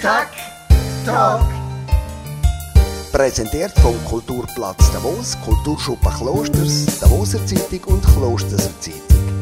Tic-Tac Talk. Präsentiert vom Kulturplatz Davos, Kulturschuppen Klosters, Davoser Zeitung und Klosterser Zeitung.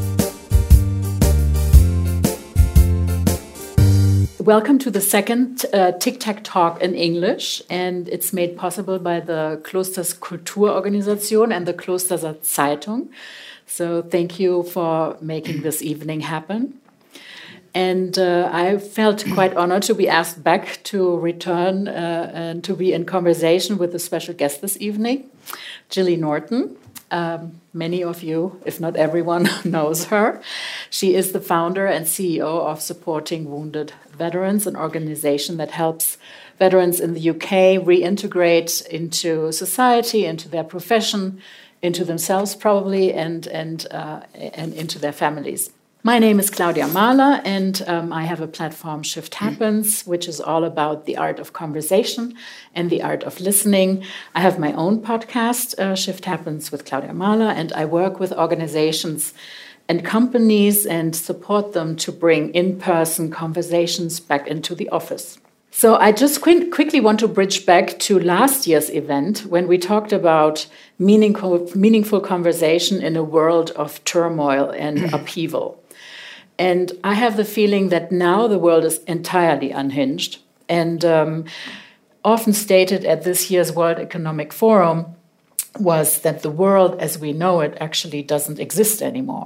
Welcome to the second Tic-Tac Talk in English, and it's made possible by the Klosters Kulturorganisation and the Klosterser Zeitung. So thank you for making this evening happen. And I felt quite honored to be asked back to return and to be in conversation with a special guest this evening, Gilly Norton. Many of you, if not everyone, knows her. She is the founder and CEO of Supporting Wounded Veterans, an organization that helps veterans in the UK reintegrate into society, into their profession, into themselves probably, and into their families. My name is Claudia Mahler, and I have a platform, Shift Happens, which is all about the art of conversation and the art of listening. I have my own podcast, Shift Happens with Claudia Mahler, and I work with organizations and companies and support them to bring in-person conversations back into the office. So I just quickly want to bridge back to last year's event when we talked about meaningful conversation in a world of turmoil and upheaval. And I have the feeling that now the world is entirely unhinged. And often stated at this year's World Economic Forum was that the world as we know it actually doesn't exist anymore.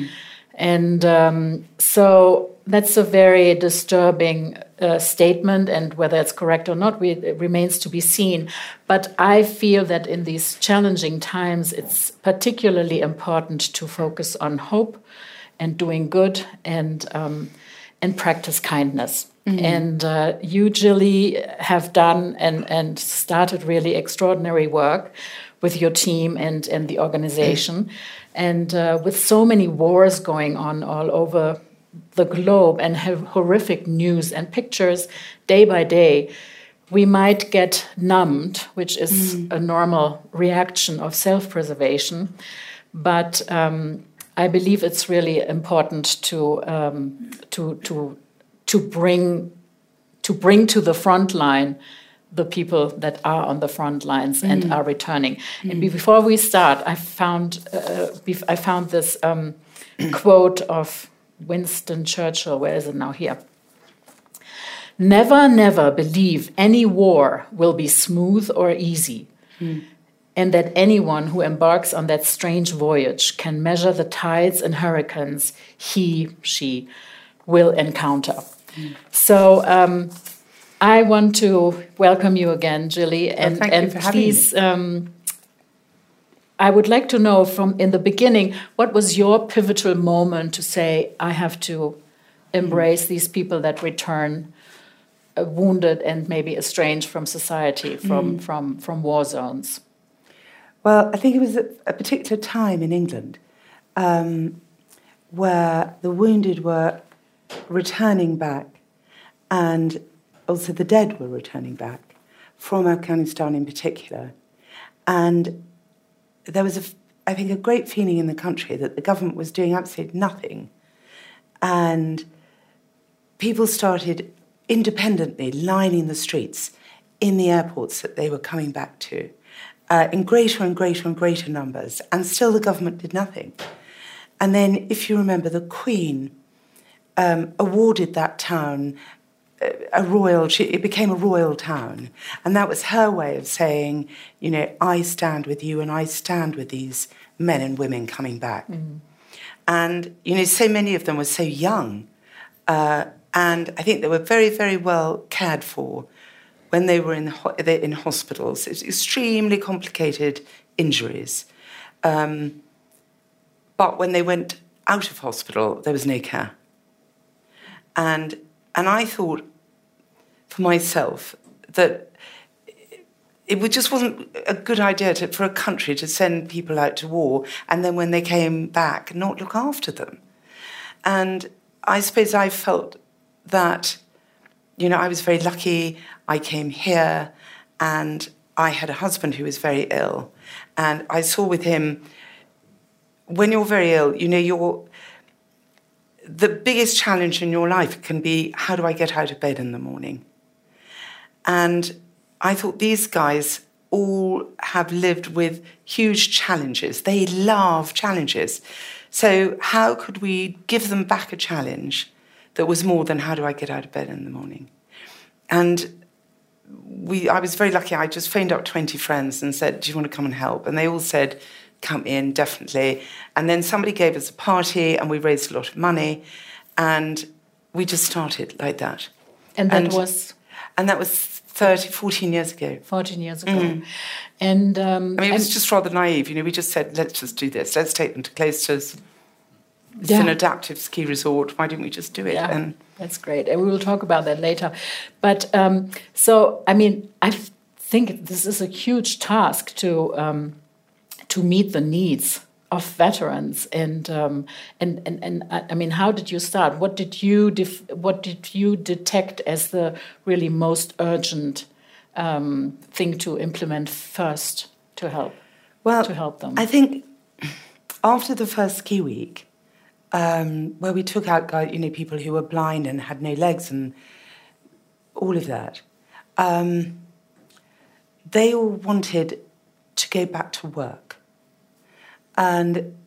And so that's a very disturbing statement, and whether it's correct or not, it remains to be seen. But I feel that in these challenging times, it's particularly important to focus on hope and doing good and practice kindness. And you, Gilly, have done and started really extraordinary work with your team and the organization. And with so many wars going on all over the globe and have horrific news and pictures day by day, we might get numbed, which is a normal reaction of self-preservation. But I believe it's really important to bring to the front line the people that are on the front lines and are returning. And before we start, I found this quote of Winston Churchill. Where is it now? Here. Never, never believe any war will be smooth or easy. And that anyone who embarks on that strange voyage can measure the tides and hurricanes she will encounter. So I want to welcome you again, Gilly, and please, I would like to know from in the beginning, what was your pivotal moment to say, I have to embrace these people that return wounded and maybe estranged from society, from war zones? Well, I think it was a particular time in England where the wounded were returning back, and also the dead were returning back from Afghanistan in particular. And there was, I think, a great feeling in the country that the government was doing absolutely nothing. And people started independently lining the streets in the airports that they were coming back to, in greater and greater and greater numbers, and still the government did nothing. And then, if you remember, the Queen awarded that town it became a royal town, and that was her way of saying, you know, I stand with you and I stand with these men and women coming back. And, you know, so many of them were so young, and I think they were very, very well cared for when they were in hospitals. It's extremely complicated injuries. But when they went out of hospital, there was no care. And I thought for myself that it just wasn't a good idea for a country to send people out to war and then when they came back, not look after them. And I suppose I felt that, you know, I was very lucky. I came here and I had a husband who was very ill. And I saw with him, when you're very ill, you know, the biggest challenge in your life can be, how do I get out of bed in the morning? And I thought these guys all have lived with huge challenges. They love challenges. So how could we give them back a challenge that was more than how do I get out of bed in the morning? And I was very lucky. I just phoned up 20 friends and said, do you want to come and help? And they all said, come in, definitely. And then somebody gave us a party and we raised a lot of money and we just started like that. And that was? And that was 14 years ago. 14 years ago. Mm. And I mean, it was just rather naive. We just said, let's just do this. Let's take them to Cloisters. It's an adaptive ski resort. Why didn't we just do it? Yeah, and that's great. And we will talk about that later. But so, I mean, I think this is a huge task to meet the needs of veterans. And I mean, how did you start? What did you detect as the really most urgent thing to implement first to help? Well, to help them. I think after the first ski week, where we took out people who were blind and had no legs and all of that, they all wanted to go back to work. And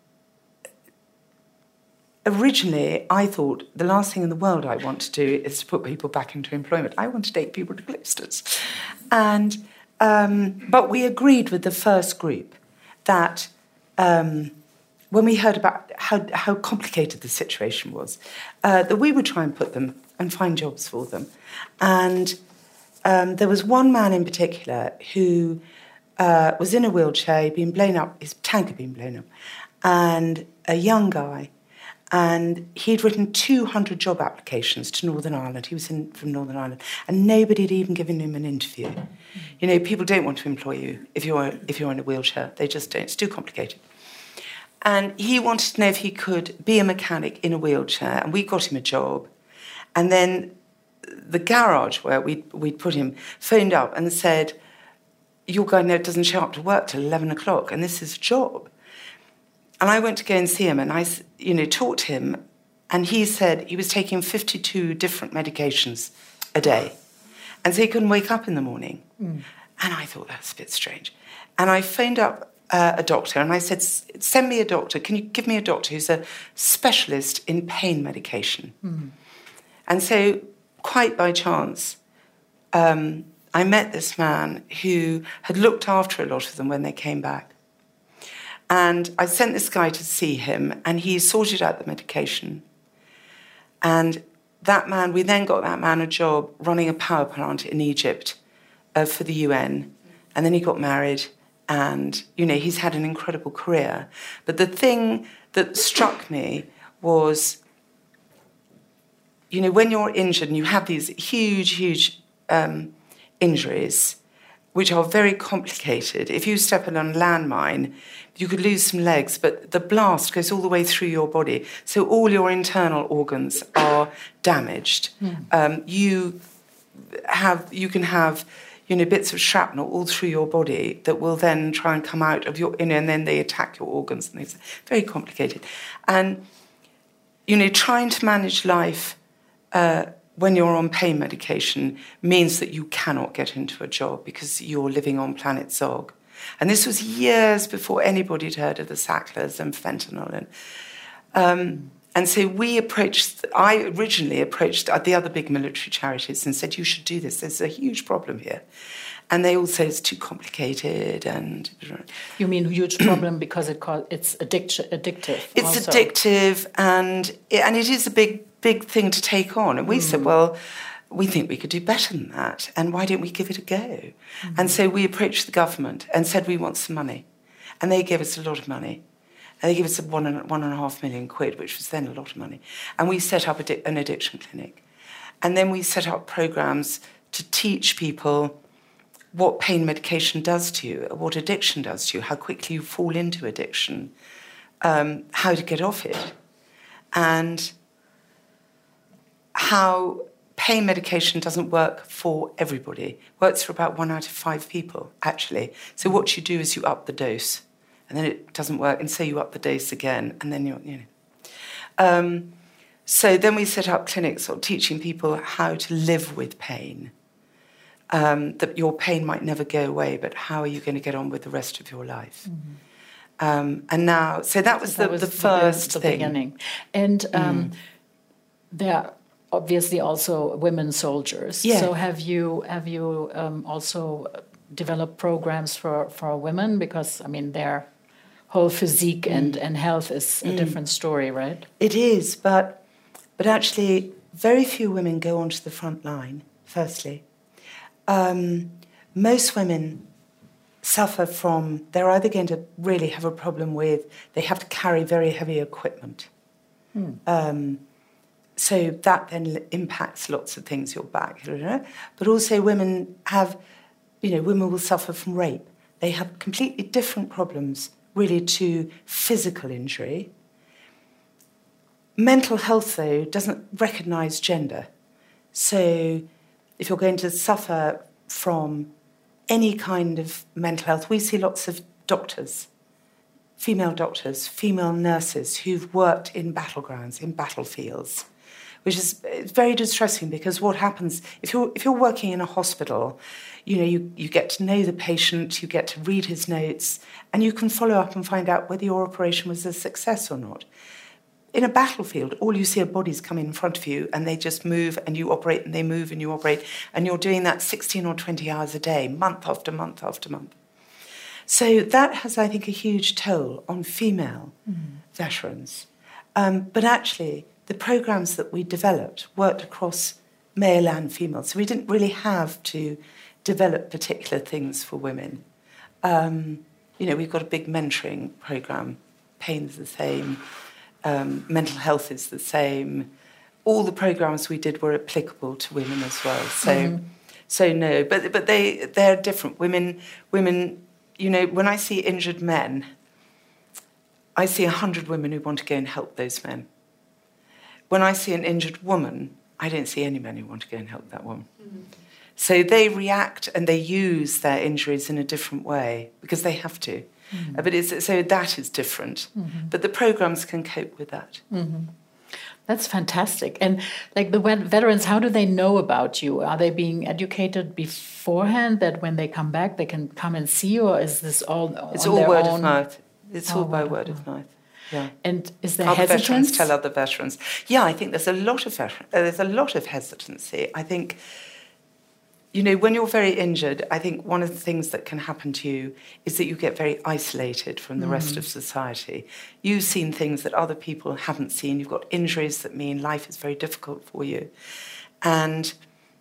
originally, I thought the last thing in the world I want to do is to put people back into employment. I want to take people to Cloisters. And but we agreed with the first group that when we heard about how complicated the situation was, that we would try and put them and find jobs for them. And there was one man in particular who was in a wheelchair, he'd been blown up, his tank had been blown up, and a young guy, and he'd written 200 job applications to Northern Ireland. He was from Northern Ireland, and nobody had even given him an interview. People don't want to employ you if you're in a wheelchair. They just don't. It's too complicated. And he wanted to know if he could be a mechanic in a wheelchair, and we got him a job. And then the garage where we'd put him phoned up and said, your guy doesn't show up to work till 11 o'clock, and this is a job. And I went to go and see him, and I, talked to him, and he said he was taking 52 different medications a day. And so he couldn't wake up in the morning. Mm. And I thought, that's a bit strange. And I phoned up a doctor, and I said, send me a doctor. Can you give me a doctor who's a specialist in pain medication? Mm. And so, quite by chance, I met this man who had looked after a lot of them when they came back. And I sent this guy to see him, and he sorted out the medication. And we then got that man a job running a power plant in Egypt for the UN. And then he got married, and, he's had an incredible career. But the thing that struck me was, when you're injured and you have these huge injuries, which are very complicated. If you step on a landmine, you could lose some legs, but the blast goes all the way through your body. So all your internal organs are damaged. Mm. You can have bits of shrapnel all through your body that will then try and come out of your, and then they attack your organs. And it's very complicated. And, trying to manage life when you're on pain medication means that you cannot get into a job because you're living on planet Zog. And this was years before anybody had heard of the Sacklers and fentanyl. And so I originally approached the other big military charities and said, you should do this. There's a huge problem here. And they all said it's too complicated. And you mean huge problem because it's addictive? It's also addictive, and it is a big thing to take on. And we said, well, we think we could do better than that, and why don't we give it a go? Mm-hmm. And so we approached the government and said we want some money. And they gave us a lot of money. And they gave us £1.5 million, which was then a lot of money. And we set up an addiction clinic. And then we set up programs to teach people what pain medication does to you, what addiction does to you, how quickly you fall into addiction, how to get off it, and how pain medication doesn't work for everybody. It works for about 1 out of 5 people, actually. So what you do is you up the dose, and then it doesn't work, and so you up the dose again, and then so then we set up clinics teaching people how to live with pain. that your pain might never go away, but how are you going to get on with the rest of your life? And now, so that was the first thing. Beginning. And there are obviously also women soldiers. Yeah. So have you also developed programs for women? Because, I mean, their whole physique and health is a different story, right? It is, but actually very few women go onto the front line, firstly. Most women suffer from, they're either going to really have a problem with, they have to carry very heavy equipment. So that then impacts lots of things, your back. But also women have, women will suffer from rape. They have completely different problems, really, to physical injury. Mental health, though, doesn't recognise gender. So if you're going to suffer from any kind of mental health, we see lots of doctors, female nurses who've worked in battlegrounds, in battlefields, which is very distressing, because what happens if you're working in a hospital, you get to know the patient, you get to read his notes, and you can follow up and find out whether your operation was a success or not. In a battlefield, all you see are bodies come in front of you, and they just move, and you operate, and they move, and you operate, and you're doing that 16 or 20 hours a day, month after month after month. So that has, I think, a huge toll on female veterans. But actually, the programs that we developed worked across male and female, so we didn't really have to develop particular things for women. We've got a big mentoring program. Pain's the same. Mental health is the same. All the programs we did were applicable to women as well. So no, but they're different. Women. When I see injured men, I see 100 women who want to go and help those men. When I see an injured woman, I don't see any men who want to go and help that woman. So they react and they use their injuries in a different way because they have to. But so that is different. But the programs can cope with that. That's fantastic. And like the veterans, how do they know about you? Are they being educated beforehand that when they come back they can come and see you, or is this all It's all word of mouth. It's all by word of mouth. Yeah. And is there other hesitance? Veterans tell other veterans. Yeah, I think there's a lot of hesitancy. I think, when you're very injured, I think one of the things that can happen to you is that you get very isolated from the rest of society. You've seen things that other people haven't seen. You've got injuries that mean life is very difficult for you. And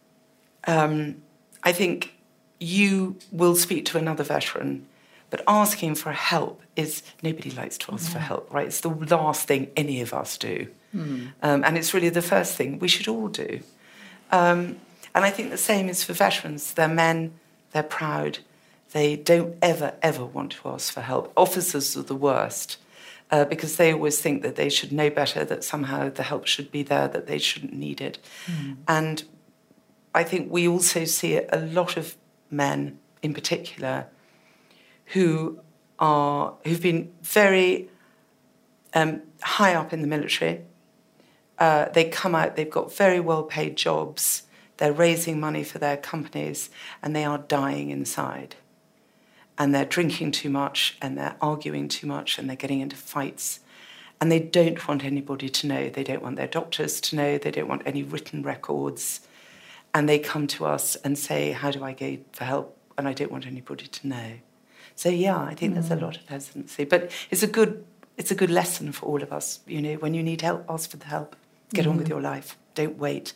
I think you will speak to another veteran, but asking for help is, nobody likes to ask for help, right? It's the last thing any of us do. And it's really the first thing we should all do. And I think the same is for veterans. They're men, they're proud. They don't ever, ever want to ask for help. Officers are the worst because they always think that they should know better, that somehow the help should be there, that they shouldn't need it. And I think we also see a lot of men in particular who've been very high up in the military. They come out, they've got very well-paid jobs, they're raising money for their companies, and they are dying inside. And they're drinking too much, and they're arguing too much, and they're getting into fights. And they don't want anybody to know. They don't want their doctors to know. They don't want any written records. And they come to us and say, how do I go for help? And I don't want anybody to know. So, yeah, I think there's a lot of hesitancy. But it's a good lesson for all of us. When you need help, ask for the help. Get on with your life. Don't wait.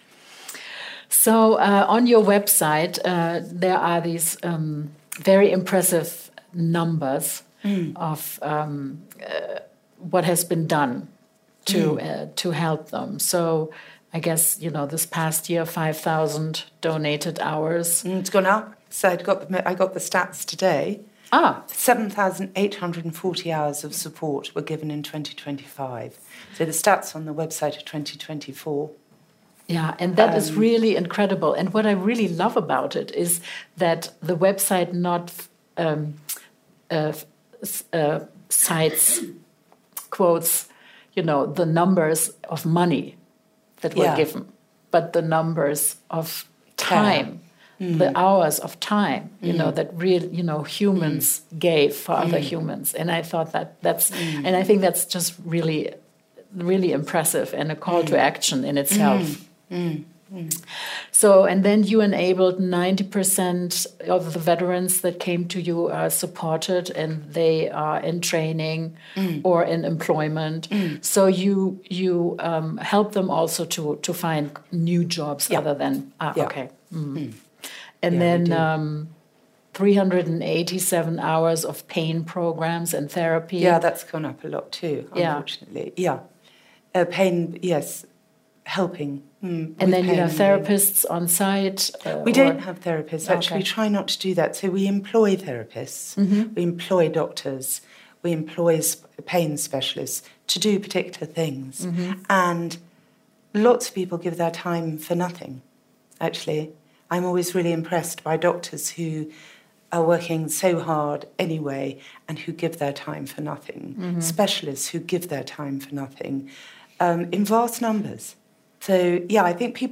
So on your website, there are these very impressive numbers of what has been done to help them. So I guess, this past year, 5,000 donated hours. It's gone up. So I got the stats today. 7,840 hours of support were given in 2025. So the stats on the website are 2024. Yeah, and that is really incredible. And what I really love about it is that the website not cites, quotes, the numbers of money that were given, but the numbers of time the hours of time, that real, humans gave for other humans. And I thought and I think that's just really, really impressive and a call to action in itself. So, and then you enabled 90% of the veterans that came to you are supported, and they are in training or in employment. So you help them also to find new jobs other than okay. And then 387 hours of pain programs and therapy. Yeah, that's gone up a lot too, unfortunately. Yeah. Pain, yes, helping. And then you have therapists on site? We don't have therapists, actually. We try not to do that. So we employ therapists, we employ doctors, we employ pain specialists to do particular things. And lots of people give their time for nothing, actually. I'm always really impressed by doctors who are working so hard anyway and who give their time for nothing. Specialists who give their time for nothing in vast numbers. So, yeah, I think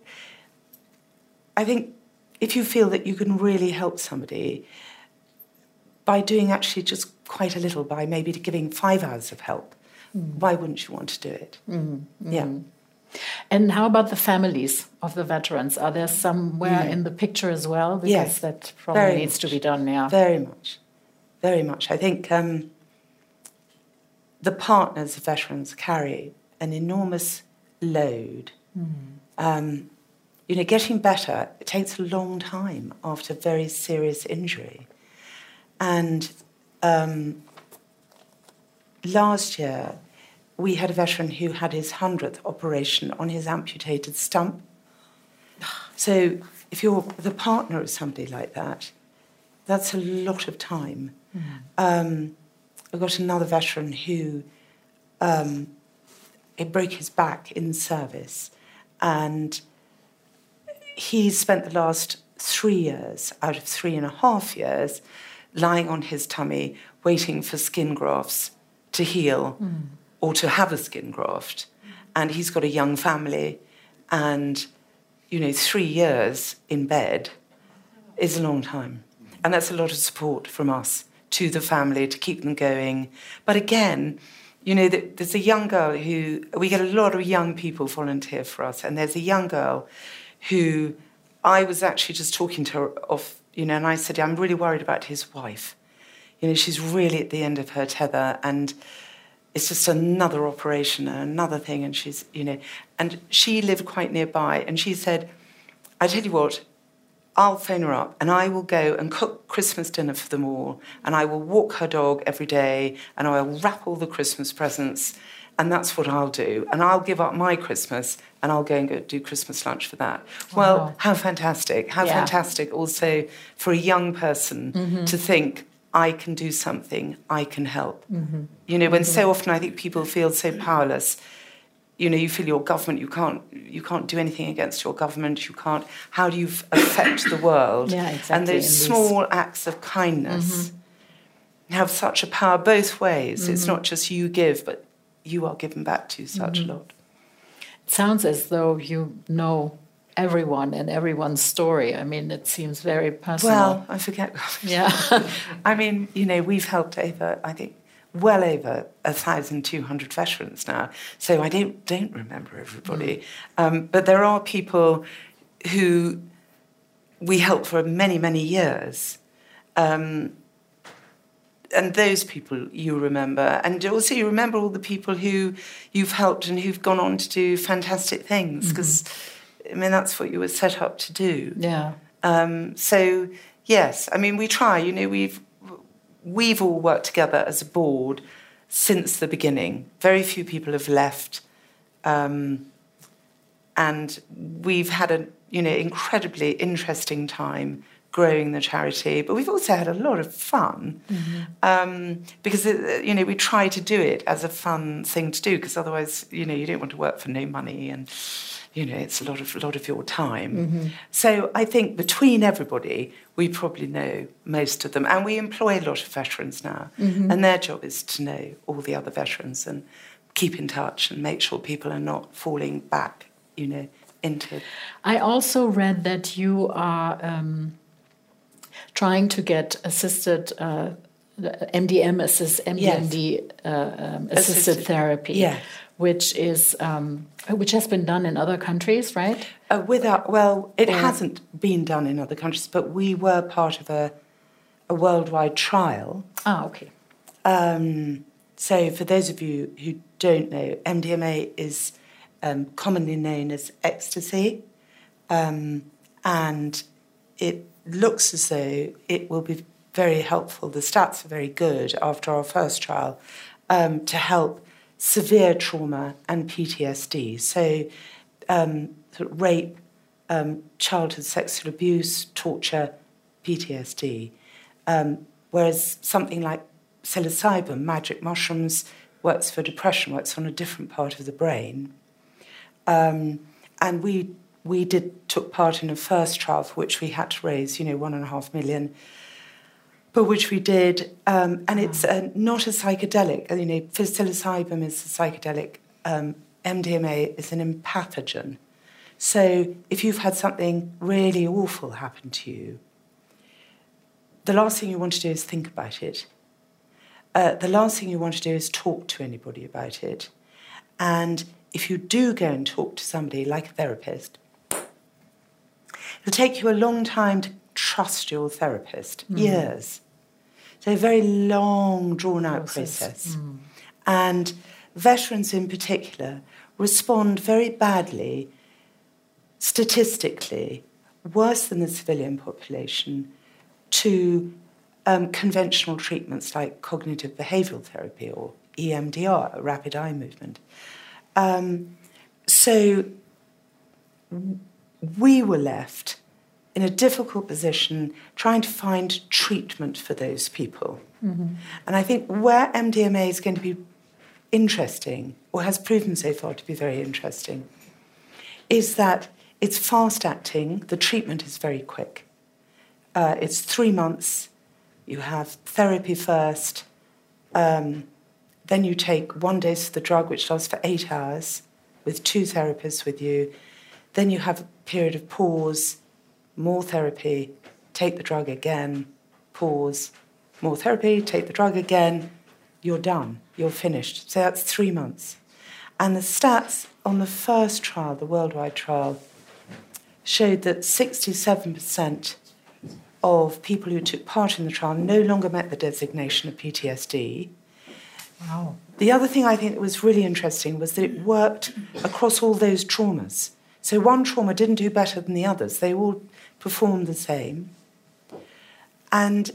if you feel that you can really help somebody by doing actually just quite a little, by maybe giving 5 hours of help, why wouldn't you want to do it? Yeah. And how about the families of the veterans? Are there somewhere in the picture as well? Because that probably needs to be done, Very much. Very much. I think the partners of veterans carry an enormous load. Getting better, it takes a long time after very serious injury. And last year, we had a veteran who had his 100th operation on his amputated stump. So if you're the partner of somebody like that, that's a lot of time. I've got another veteran who it broke his back in service, and he spent the last 3 years out of 3.5 years lying on his tummy waiting for skin grafts to heal or to have a skin graft. And he's got a young family, and 3 years in bed is a long time, and that's a lot of support from us to the family to keep them going. But again, there's a young girl we get a lot of young people volunteer for us, and there's a young girl who I was actually just talking to her and I said, I'm really worried about his wife. She's really at the end of her tether, and it's just another operation and another thing, and she's, and she lived quite nearby, and she said, I tell you what, I'll phone her up and I will go and cook Christmas dinner for them all, and I will walk her dog every day, and I will wrap all the Christmas presents, and that's what I'll do. And I'll give up my Christmas and I'll go and do Christmas lunch for that. Wow. Well, how fantastic. How fantastic also for a young person to think, I can do something, I can help. When so often I think people feel so powerless. You feel your government, you can't do anything against your government, you can't, how do you affect the world? Yeah, exactly. And those small acts of kindness have such a power both ways. It's not just you give, but you are given back to such a lot. It sounds as though you know everyone and everyone's story. I mean, it seems very personal. Well, I forget. Yeah. I mean, we've helped over, I think, well over 1,200 veterans now, so I don't remember everybody. But there are people who we helped for many, many years. And those people you remember. And also you remember all the people who you've helped and who've gone on to do fantastic things, because, that's what you were set up to do. Yeah. So, yes, we try. We've all worked together as a board since the beginning. Very few people have left. And we've had an incredibly interesting time growing the charity, but we've also had a lot of fun because we try to do it as a fun thing to do, because otherwise you don't want to work for no money, and it's a lot of your time. So I think between everybody we probably know most of them, and we employ a lot of veterans now, and their job is to know all the other veterans and keep in touch and make sure people are not falling back into. I also read that you are trying to get assisted MDM assisted therapy, yes. which has been done in other countries, right? It hasn't been done in other countries, but we were part of a worldwide trial. Ah, okay. So for those of you who don't know, MDMA is commonly known as ecstasy, and it looks as though it will be very helpful. The stats are very good after our first trial to help severe trauma and PTSD. So rape, childhood sexual abuse, torture, PTSD. Whereas something like psilocybin, magic mushrooms, works for depression, works on a different part of the brain. And we took part in a first trial for which we had to raise, $1.5 million, but which we did. And it's not a psychedelic. Psilocybin is a psychedelic. MDMA is an empathogen. So if you've had something really awful happen to you, the last thing you want to do is think about it. The last thing you want to do is talk to anybody about it. And if you do go and talk to somebody like a therapist, it'll take you a long time to trust your therapist, years. So a very long, drawn-out process. And veterans in particular respond very badly, statistically, worse than the civilian population, to conventional treatments like cognitive behavioural therapy or EMDR, rapid eye movement. So we were left in a difficult position trying to find treatment for those people. And I think where MDMA is going to be interesting, or has proven so far to be very interesting, is that it's fast-acting, the treatment is very quick. It's 3 months, you have therapy first, then you take 1 dose of the drug, which lasts for 8 hours, with 2 therapists with you. Then you have a period of pause, more therapy, take the drug again, pause, more therapy, take the drug again, you're done, you're finished. So that's 3 months. And the stats on the first trial, the worldwide trial, showed that 67% of people who took part in the trial no longer met the designation of PTSD. Wow. The other thing I think that was really interesting was that it worked across all those traumas. So one trauma didn't do better than the others. They all performed the same. And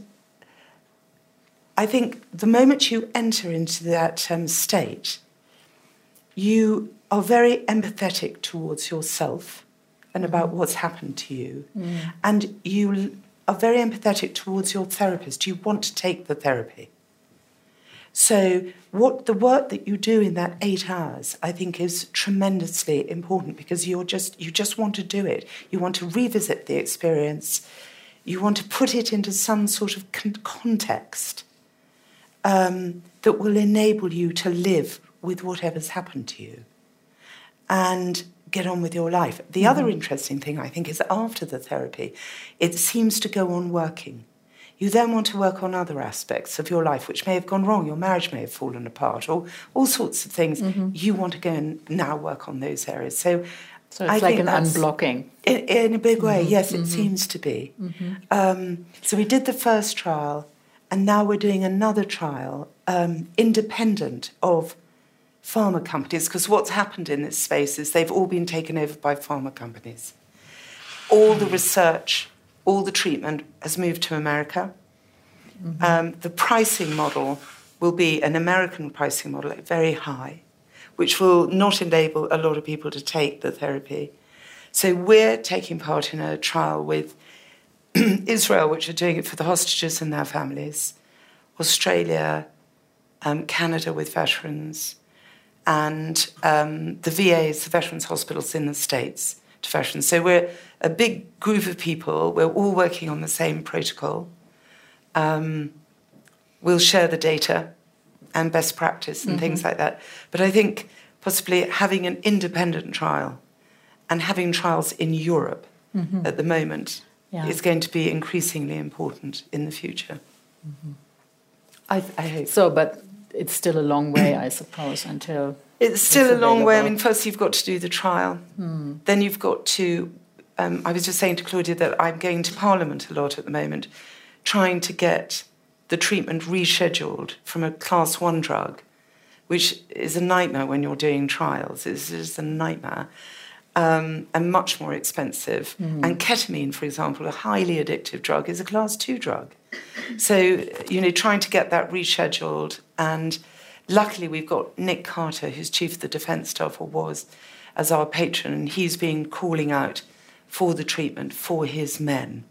I think the moment you enter into that state, you are very empathetic towards yourself and about what's happened to you. And you are very empathetic towards your therapist. You want to take the therapy. So what the work that you do in that 8 hours, I think, is tremendously important, because you just want to do it. You want to revisit the experience. You want to put it into some sort of context that will enable you to live with whatever's happened to you and get on with your life. The other interesting thing, I think, is that after the therapy, it seems to go on working. You then want to work on other aspects of your life which may have gone wrong. Your marriage may have fallen apart, or all sorts of things. You want to go and now work on those areas. So it's like an unblocking. In a big way, yes, it seems to be. So we did the first trial, and now we're doing another trial, independent of pharma companies, because what's happened in this space is they've all been taken over by pharma companies. All the research, all the treatment has moved to America. The pricing model will be an American pricing model, very high, which will not enable a lot of people to take the therapy. So we're taking part in a trial with Israel, which are doing it for the hostages and their families, Australia, Canada with veterans, and the VAs, the veterans hospitals in the States, to veterans. So we're a big group of people. We're all working on the same protocol. We'll share the data and best practice and things like that. But I think possibly having an independent trial and having trials in Europe at the moment is going to be increasingly important in the future. I hope. So, but it's still a long way, I suppose, until... It's still a long way. I mean, first you've got to do the trial. Then you've got to... I was just saying to Claudia that I'm going to Parliament a lot at the moment, trying to get the treatment rescheduled from a class 1 drug, which is a nightmare when you're doing trials. It's just a nightmare. And much more expensive. And ketamine, for example, a highly addictive drug, is a class 2 drug. So, trying to get that rescheduled. And luckily we've got Nick Carter, who's Chief of the Defence Staff, or was, as our patron, and he's been calling out for the treatment for his men.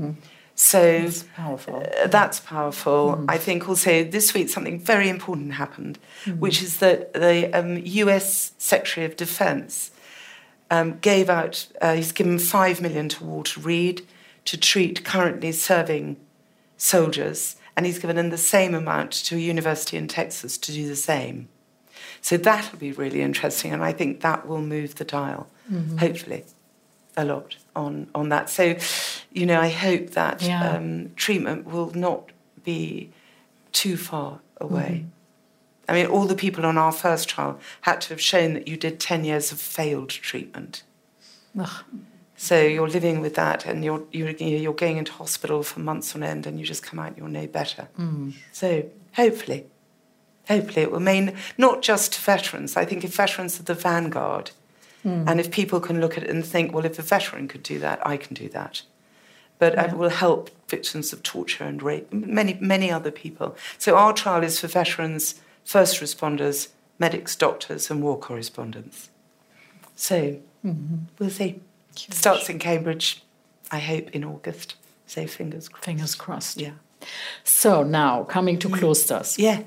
So that's powerful. That's powerful. I think also this week something very important happened, which is that the US Secretary of Defence gave out, he's given $5 million to Walter Reed to treat currently serving soldiers, and he's given them the same amount to a university in Texas to do the same. So that'll be really interesting, and I think that will move the dial, hopefully, a lot on that. So, I hope that treatment will not be too far away. I mean, all the people on our first trial had to have shown that you did 10 years of failed treatment. Ugh. So you're living with that, and you're going into hospital for months on end, and you just come out and you'll know better. So hopefully it will mean not just to veterans. I think if veterans are the vanguard, and if people can look at it and think, well, if a veteran could do that, I can do that. But it will help victims of torture and rape, many other people. So our trial is for veterans, first responders, medics, doctors, and war correspondents. So we'll see. It starts in Cambridge, I hope, in August. So fingers crossed. Fingers crossed. Yeah. So now, coming to Klosters. Yeah.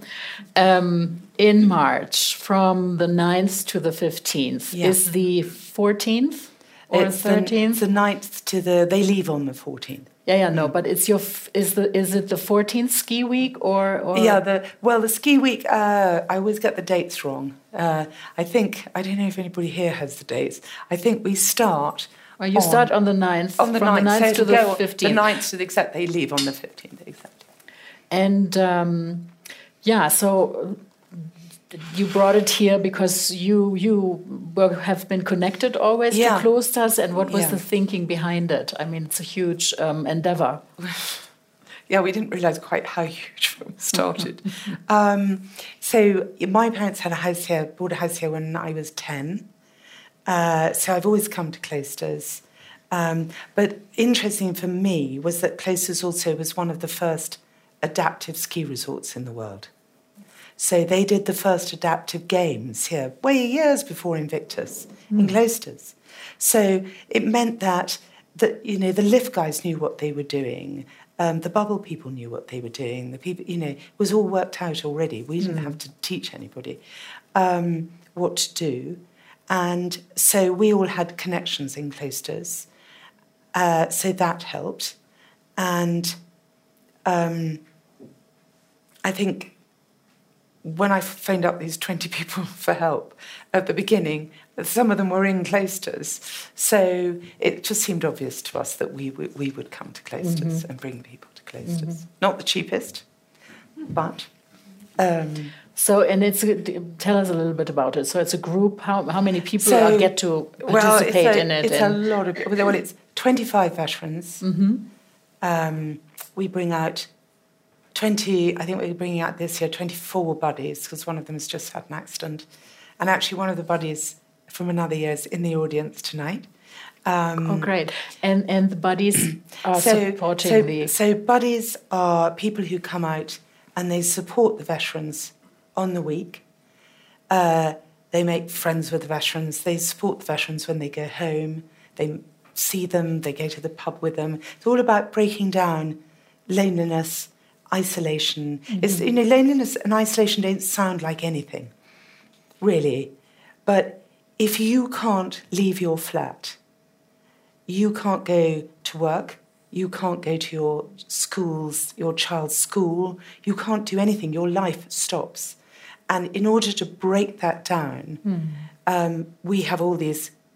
In March, from the 9th to the 15th, is the 14th or 13th? The 9th to they leave on the 14th. No, but it's is it the 14th ski week or? Yeah, the ski week, I always get the dates wrong. I don't know if anybody here has the dates. I think we start... Well, you start on the 9th. On the 9th, the 9th to the 15th. The 9th to the except they leave on the 15th, exactly. And so you brought it here because you have been connected always to Klosters, and what was the thinking behind it? I mean, it's a huge endeavor. Yeah, we didn't realise quite how huge when we started. So my parents had bought a house here when I was 10. So I've always come to Klosters. But interesting for me was that Klosters also was one of the first adaptive ski resorts in the world. So they did the first adaptive games here, way years before Invictus, in Klosters. So it meant that the lift guys knew what they were doing. The bubble people knew what they were doing. The people, it was all worked out already. We didn't have to teach anybody what to do. And so we all had connections in Klosters. So that helped. And I think when I phoned up these 20 people for help at the beginning, some of them were in Klosters. So it just seemed obvious to us that we would come to Klosters and bring people to Klosters. Not the cheapest, but... So, and tell us a little bit about it. So it's a group, how many people get to participate in it? It's a lot of people. Well, it's 25 veterans. We bring out 20, I think we're bringing out this year 24 buddies, because one of them has just had an accident. And actually one of the buddies from another year is in the audience tonight. Great. And the buddies are supporting So buddies are people who come out and they support the veterans on the week. They make friends with the veterans. They support the veterans when they go home. They see them. They go to the pub with them. It's all about breaking down loneliness, isolation. It's, loneliness and isolation don't sound like anything, really. But if you can't leave your flat, you can't go to work, you can't go to your child's school, you can't do anything, your life stops. And in order to break that down, we have all these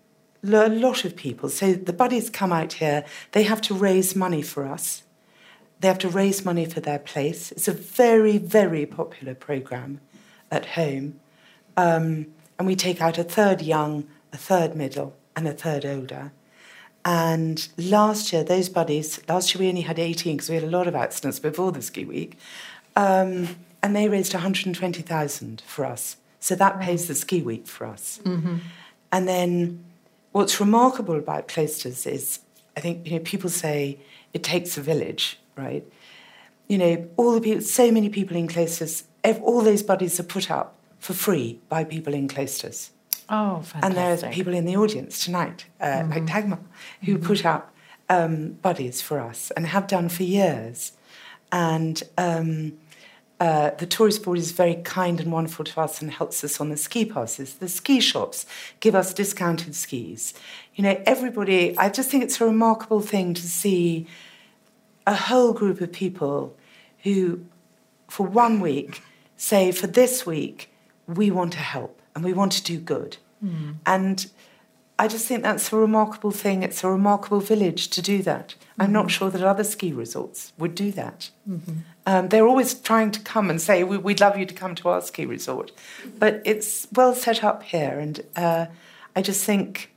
a lot of people. So the buddies come out here. They have to raise money for us. They have to raise money for their place. It's a very, very popular programme at home. And we take out a third young, a third middle, and a third older. And last year we only had 18 because we had a lot of accidents before the ski week. And they raised 120,000 for us. So that pays the ski week for us. Mm-hmm. And then what's remarkable about Cloisters is, I think, people say it takes a village, right? All the people, so many people in Cloisters, all those buddies are put up for free by people in Cloisters. Oh, fantastic. And there's people in the audience tonight, like Dagmar, who put up buddies for us and have done for years. And the tourist board is very kind and wonderful to us and helps us on the ski passes. The ski shops give us discounted skis. Everybody, I just think it's a remarkable thing to see a whole group of people who, for 1 week, say, for this week, we want to help and we want to do good. Mm. And I just think that's a remarkable thing. It's a remarkable village to do that. Mm-hmm. I'm not sure that other ski resorts would do that. Mm-hmm. They're always trying to come and say, we'd love you to come to our ski resort. But it's well set up here. And I think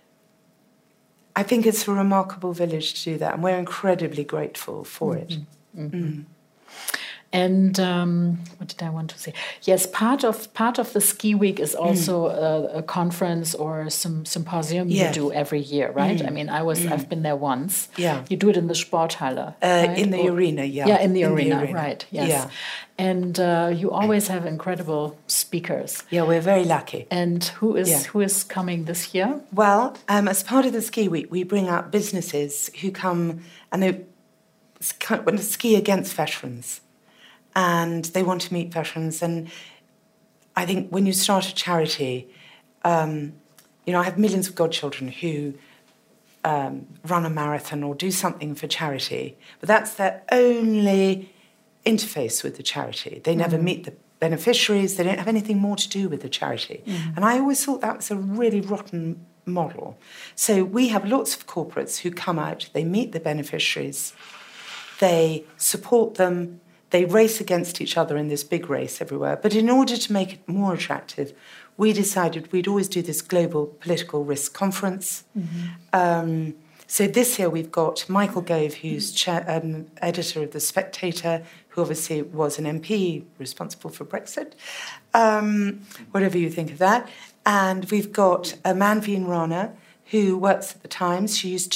it's a remarkable village to do that. And we're incredibly grateful for it. Mm-hmm. Mm. And what did I want to say? Yes, part of the ski week is also a conference or some symposium you do every year, right? I mean, I've been there once. Yeah, you do it in the Sporthalle, right? In the arena. Yeah, yeah, in the arena, right? Yes. Yeah. And you always have incredible speakers. Yeah, we're very lucky. And who is coming this year? Well, as part of the ski week, we bring out businesses who come and they want to ski against veterans. And they want to meet veterans. And I think when you start a charity, I have millions of godchildren who run a marathon or do something for charity, but that's their only interface with the charity. They never meet the beneficiaries. They don't have anything more to do with the charity. Mm. And I always thought that was a really rotten model. So we have lots of corporates who come out, they meet the beneficiaries, they support them, they race against each other in this big race everywhere. But in order to make it more attractive, we decided we'd always do this global political risk conference. Mm-hmm. So this year we've got Michael Gove, who's editor of The Spectator, who obviously was an MP responsible for Brexit, whatever you think of that. And we've got Manveen Rana, who works at The Times. She used to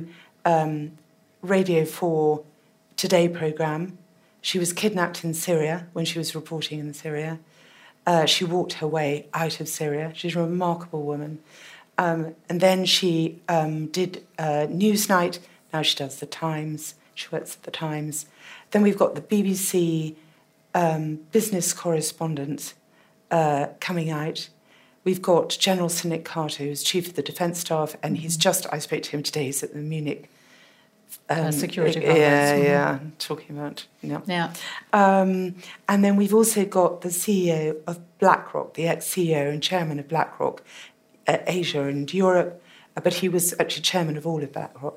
do Radio 4 Today programme. She was kidnapped in Syria when she was reporting in Syria. She walked her way out of Syria. She's a remarkable woman. And then she did Newsnight. Now she does The Times. She works at The Times. Then we've got the BBC business correspondent coming out. We've got General Sir Nick Carter, who's Chief of the Defence Staff, and I spoke to him today, he's at the Munich security conference. Yeah, talking about, and then we've also got the CEO of BlackRock, the ex-CEO and chairman of BlackRock, Asia and Europe, but he was actually chairman of all of BlackRock,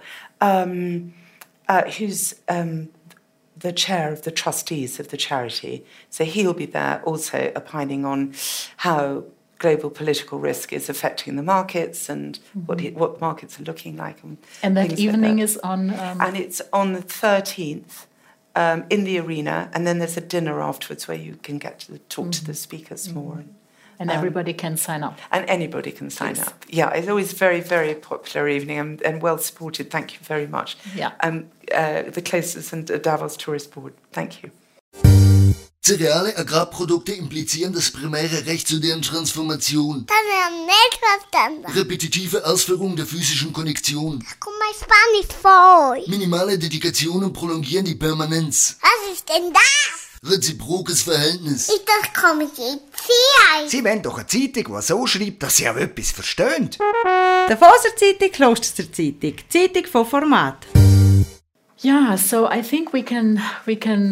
who's the chair of the trustees of the charity. So he'll be there also opining on how global political risk is affecting the markets and what markets are looking like. And that evening is on... And it's on the 13th in the arena, and then there's a dinner afterwards where you can get to talk to the speakers more. And everybody can sign up. And anybody can sign up. Yeah, it's always very, very popular evening and well supported. Thank you very much. Yeah. The Cloisters and Davos Tourist Board. Thank you. Cereale, Agrarprodukte implizieren das primäre Recht zu deren Transformation. Das ist nicht verstanden. Repetitive Ausführung der physischen Konnektion. Guck mal, Spanisch vor. Minimale Dedikationen prolongieren die Permanenz. Was ist denn das? Reziprokes Verhältnis. Ist das kompliziert? Sie wollen doch eine Zeitung, die so schreibt, dass sie auch etwas versteht. Davoser Zeitung, Kloster Zeitung, Zeitung von Format. Yeah, so I think we can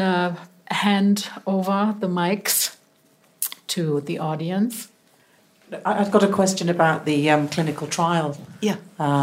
hand over the mics to the audience. I've got a question about the clinical trial. Yeah.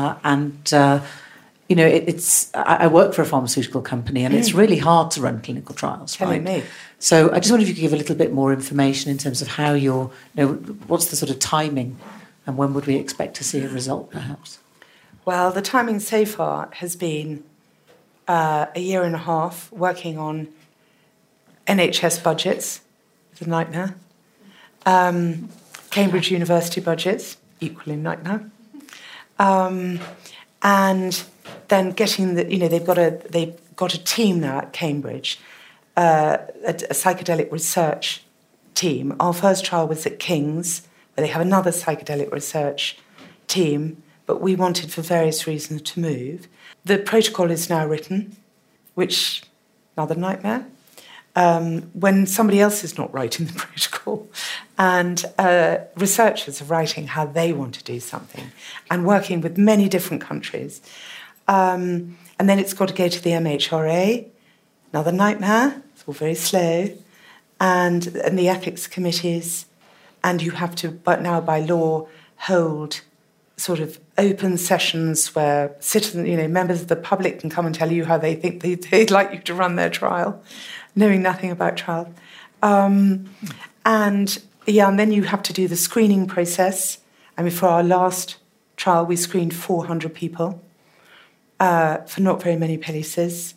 I work for a pharmaceutical company, and it's really hard to run clinical trials, Telling right? me. So I just wonder if you could give a little bit more information in terms of how what's the sort of timing, and when would we expect to see a result, perhaps? Well, the timing so far has been a year and a half working on NHS budgets. It's a nightmare. Cambridge University budgets, equally nightmare. And then getting they've got a team now at Cambridge, a psychedelic research team. Our first trial was at King's, where they have another psychedelic research team, but we wanted for various reasons to move. The protocol is now written, which, another nightmare, when somebody else is not writing the protocol, and researchers are writing how they want to do something, and working with many different countries. And then it's got to go to the MHRA, another nightmare, it's all very slow, and the ethics committees, and you have to, but now by law, hold sort of open sessions where citizens, members of the public can come and tell you how they think they'd like you to run their trial, knowing nothing about trial. And then you have to do the screening process. I mean, for our last trial, we screened 400 people for not very many places.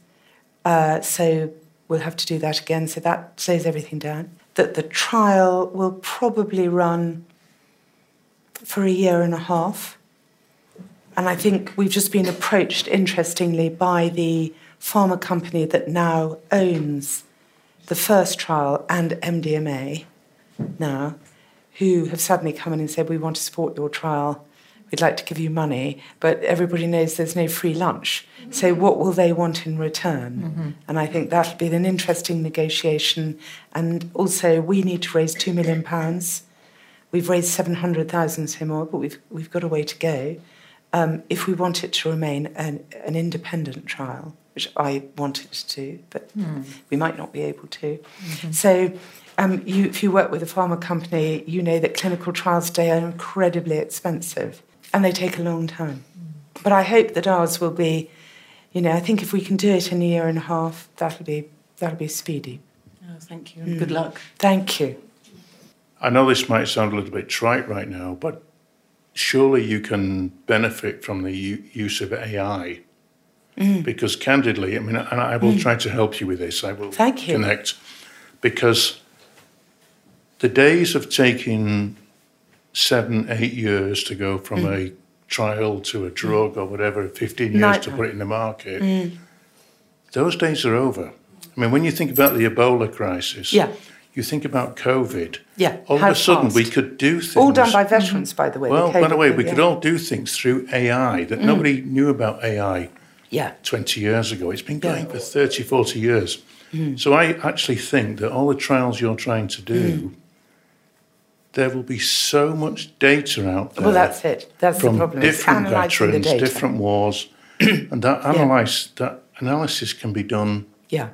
So we'll have to do that again. So that slows everything down. That the trial will probably run for a year and a half. And I think we've just been approached, interestingly, by the pharma company that now owns the first trial and MDMA now, who have suddenly come in and said, we want to support your trial, we'd like to give you money, but everybody knows there's no free lunch. So what will they want in return? Mm-hmm. And I think that'll be an interesting negotiation. And also, we need to raise £2 million. We've raised 700,000 so more, but we've got a way to go. If we want it to remain an independent trial, which I want it to, but we might not be able to. Mm-hmm. So if you work with a pharma company, you know that clinical trials today are incredibly expensive and they take a long time. Mm. But I hope that ours will be, I think if we can do it in a year and a half, that'll be speedy. Oh, thank you, and good luck. Thank you. I know this might sound a little bit trite right now, but surely you can benefit from the use of AI. Because candidly, and I will try to help you with this. I will connect. Because the days of taking 7-8 years to go from a trial to a drug or whatever, 15 years to put it in the market, those days are over. I mean, when you think about the Ebola crisis, you think about COVID, all of a sudden we could do things. All done by veterans, by the way. Well, by the way, we could all do things through AI that nobody knew about AI 20 years ago. It's been going for 30, 40 years. So I actually think that all the trials you're trying to do, there will be so much data out there. Well, that's it. That's from the problem. Different veterans, different wars, and that analysis can be done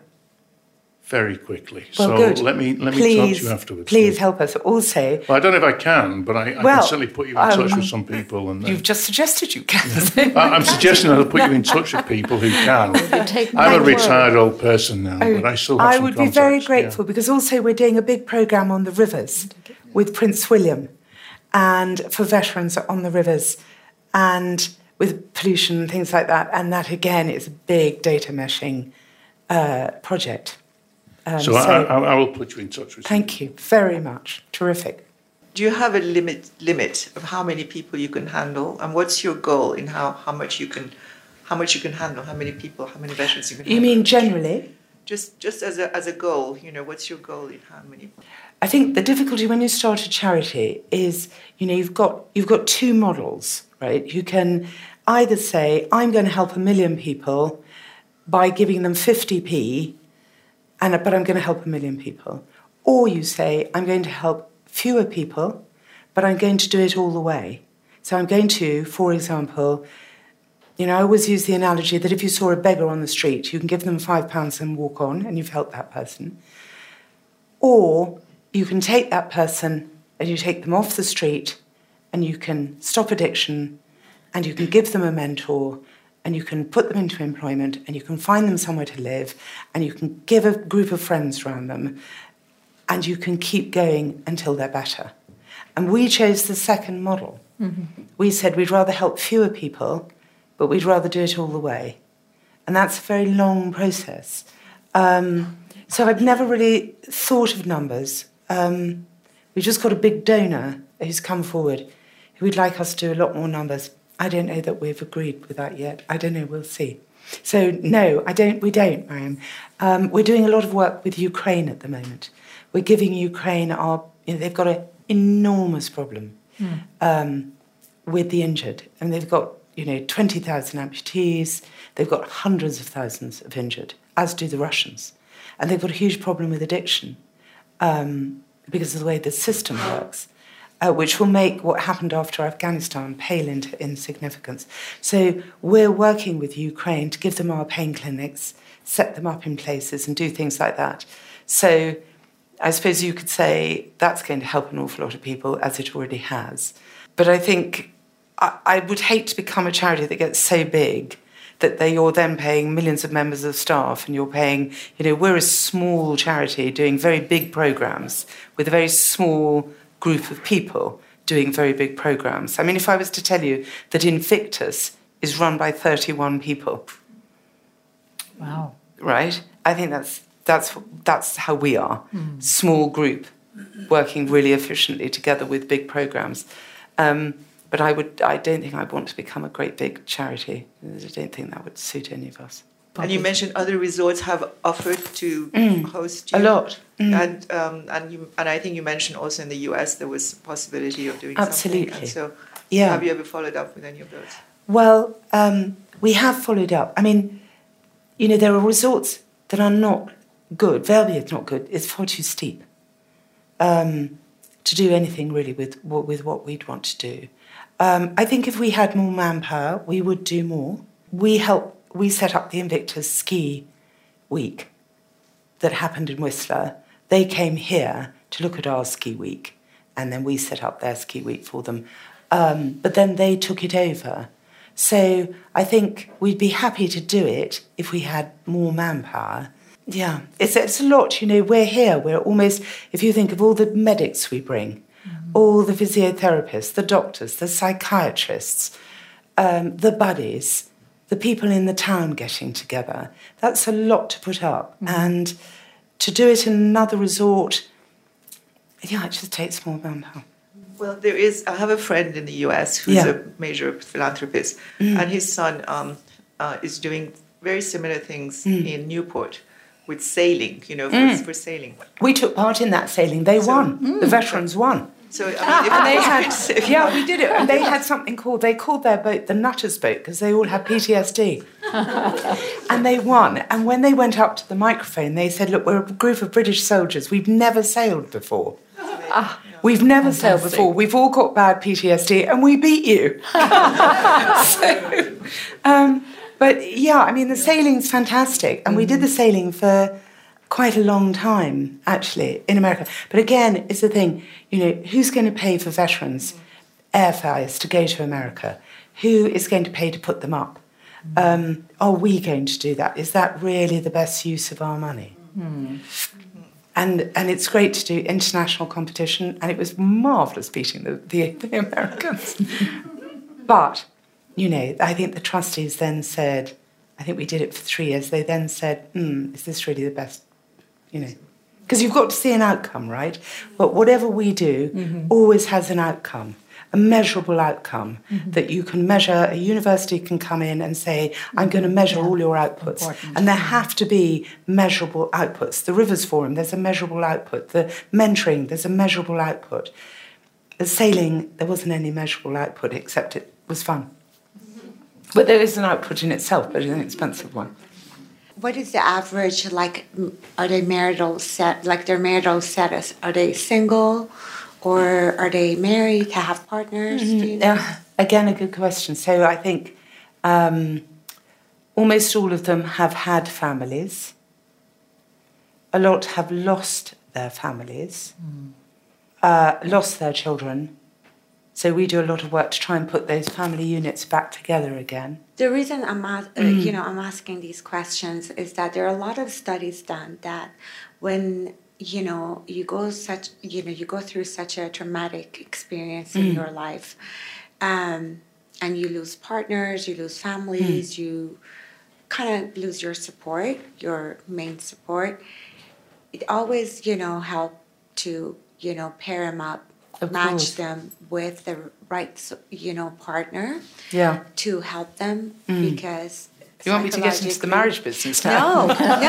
very quickly. Well, so good. let me talk to you afterwards. Please help us. Also, well, I don't know if I can, but I can certainly put you in touch with some people. And you've just suggested you can. I'm suggesting I'll put you in touch with people who can. I'm a retired old person now, but I still have some would be very grateful because also we're doing a big programme on the rivers with Prince William and for veterans on the rivers and with pollution and things like that. And that, again, is a big data meshing project. So I will put you in touch with Thank you very much. Terrific. Do you have a limit of how many people you can handle, and what's your goal in how much you can handle, how many people, how many veterans you can handle? You mean generally? Just as a goal, what's your goal in how many? I think the difficulty when you start a charity is, you've got two models, right? You can either say, I'm going to help 1 million people by giving them 50p, but I'm going to help 1 million people. Or you say, I'm going to help fewer people, but I'm going to do it all the way. So I'm going to, for example, I always use the analogy that if you saw a beggar on the street, you can give them £5 and walk on, and you've helped that person. Or you can take that person and you take them off the street and you can stop addiction, and you can give them a mentor, and you can put them into employment, and you can find them somewhere to live, and you can give a group of friends around them, and you can keep going until they're better. And we chose the second model. Mm-hmm. We said we'd rather help fewer people, but we'd rather do it all the way. And that's a very long process. So I've never really thought of numbers. We've just got a big donor who's come forward who would like us to do a lot more numbers. I don't know that we've agreed with that yet. I don't know, we'll see. So no, we don't, Mariam. We're doing a lot of work with Ukraine at the moment. We're giving Ukraine they've got an enormous problem with the injured. And they've got, 20,000 amputees. They've got hundreds of thousands of injured, as do the Russians. And they've got a huge problem with addiction because of the way the system works, which will make what happened after Afghanistan pale into insignificance. So we're working with Ukraine to give them our pain clinics, set them up in places and do things like that. So I suppose you could say that's going to help an awful lot of people, as it already has. But I think I would hate to become a charity that gets so big that you're then paying millions of members of staff and you're paying, we're a small charity doing very big programmes with a very small group of people doing very big programmes. I mean, if I was to tell you that Invictus is run by 31 people. Wow. Right? I think that's how we are. Small group working really efficiently together with big programmes. But I don't think I'd want to become a great big charity. I don't think that would suit any of us. And you mentioned other resorts have offered to host you. A lot. And I think you mentioned also in the US there was a possibility of doing Absolutely. something. And so Yeah. have you ever followed up with any of those? Well, we have followed up. I mean, there are resorts that are not good. Verbier is not good. It's far too steep to do anything really with what we'd want to do. I think if we had more manpower, we would do more. We set up the Invictus Ski Week that happened in Whistler. They came here to look at our ski week, and then we set up their ski week for them. But then they took it over. So I think we'd be happy to do it if we had more manpower. Yeah, it's a lot. We're here. We're almost, if you think of all the medics we bring, all the physiotherapists, the doctors, the psychiatrists, the buddies, the people in the town getting together. That's a lot to put up. And to do it in another resort, it just takes more manpower. Well, I have a friend in the US who's a major philanthropist, and his son is doing very similar things in Newport with sailing, for sailing. We took part in that sailing. They won. The veterans won. So, we did it. And they had something they called their boat the Nutter's Boat because they all had PTSD. And they won. And when they went up to the microphone, they said, look, we're a group of British soldiers. We've never sailed before. We've never sailed before. We've all got bad PTSD and we beat you. The sailing's fantastic. And we did the sailing for quite a long time, actually, in America. But again, it's the thing, who's going to pay for veterans' airfares to go to America? Who is going to pay to put them up? Are we going to do that? Is that really the best use of our money? And it's great to do international competition, and it was marvellous beating the Americans. But, I think the trustees then said, I think we did it for 3 years, they then said, is this really the best, Because you've got to see an outcome, right? But whatever we do always has an outcome, a measurable outcome that you can measure. A university can come in and say, I'm going to measure all your outputs. Important. And there have to be measurable outputs. The Rivers Forum, there's a measurable output. The mentoring, there's a measurable output. The sailing, there wasn't any measurable output, except it was fun. But there is an output in itself, but it's an expensive one. What is the average, are they marital their marital status? Are they single or are they married to have partners? Again, a good question. So I think almost all of them have had families. A lot have lost their families, lost their children, So we do a lot of work to try and put those family units back together again. The reason I'm asking these questions is that there are a lot of studies done that when you go through such a traumatic experience in your life, and you lose partners, you lose families, you kind of lose your support, your main support. It always help to pair them up, match them with the right partner to help them because. You want me to get into the marriage business No. now?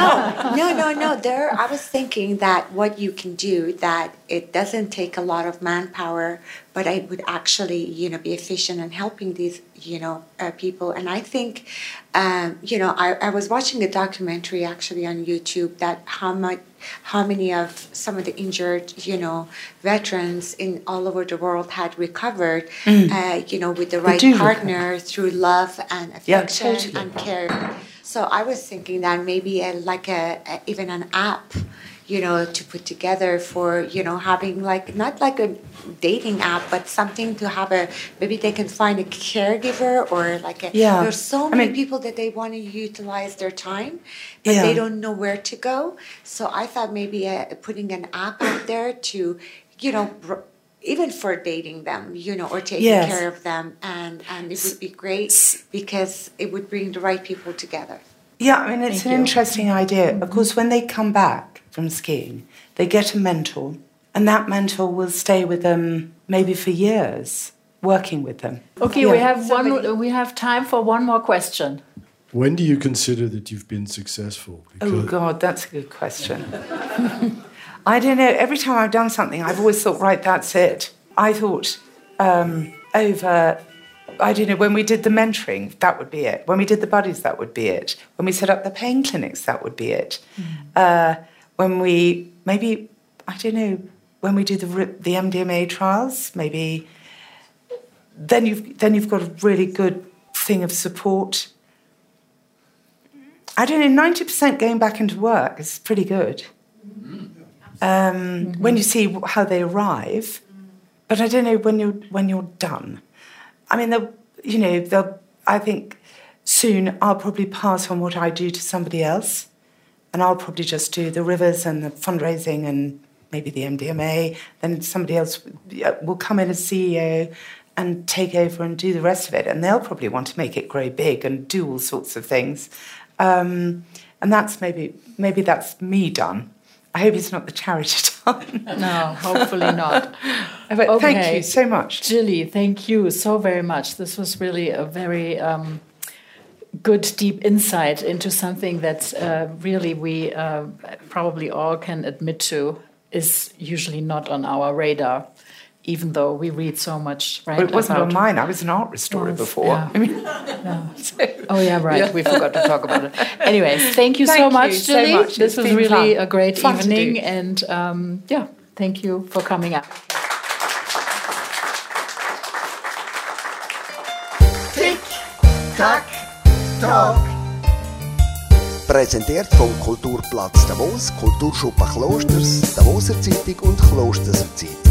I was thinking that what you can do, that it doesn't take a lot of manpower, but it would actually, be efficient in helping these, people. And I think, I was watching a documentary actually on YouTube that how many of some of the injured, veterans in all over the world had recovered, with the right partner through love and affection and care. So I was thinking that maybe even an app, to put together for, having not like a dating app, but something to have maybe they can find a caregiver or there's so many people that they want to utilize their time, but they don't know where to go. So I thought maybe putting an app out there to, even for dating them, or taking care of them, and it would be great because it would bring the right people together. Yeah, it's an interesting idea. Of course, when they come back from skiing, they get a mentor, and that mentor will stay with them maybe for years, working with them. Okay, we have time for one more question. When do you consider that you've been successful? Oh, God, that's a good question. I don't know. Every time I've done something, I've always thought, right, that's it. I thought when we did the mentoring, that would be it. When we did the buddies, that would be it. When we set up the pain clinics, that would be it. When we when we do the MDMA trials, maybe then you've got a really good thing of support. I don't know, 90% going back into work is pretty good. When you see how they arrive, but I don't know when you're done. I think soon I'll probably pass on what I do to somebody else, and I'll probably just do the rivers and the fundraising and maybe the MDMA. Then somebody else will come in as CEO and take over and do the rest of it, and they'll probably want to make it grow big and do all sorts of things. And that's maybe that's me done. I hope it's not the charity done. No, hopefully not. But thank you so much. Jilly, thank you so very much. This was really a very good, deep insight into something that really we probably all can admit to is usually not on our radar, even though we read so much. Right? Well, it wasn't on mine. I was an art restorer before. Yeah. We forgot to talk about it. Anyways, thank you so much, Jilly. This was really a great evening, and thank you for coming out. Tick, Tack, Talk. Präsentiert vom Kulturplatz Davos, Kulturschuppen Klosters, Davoser Zeitung und Klosterser Zeitung.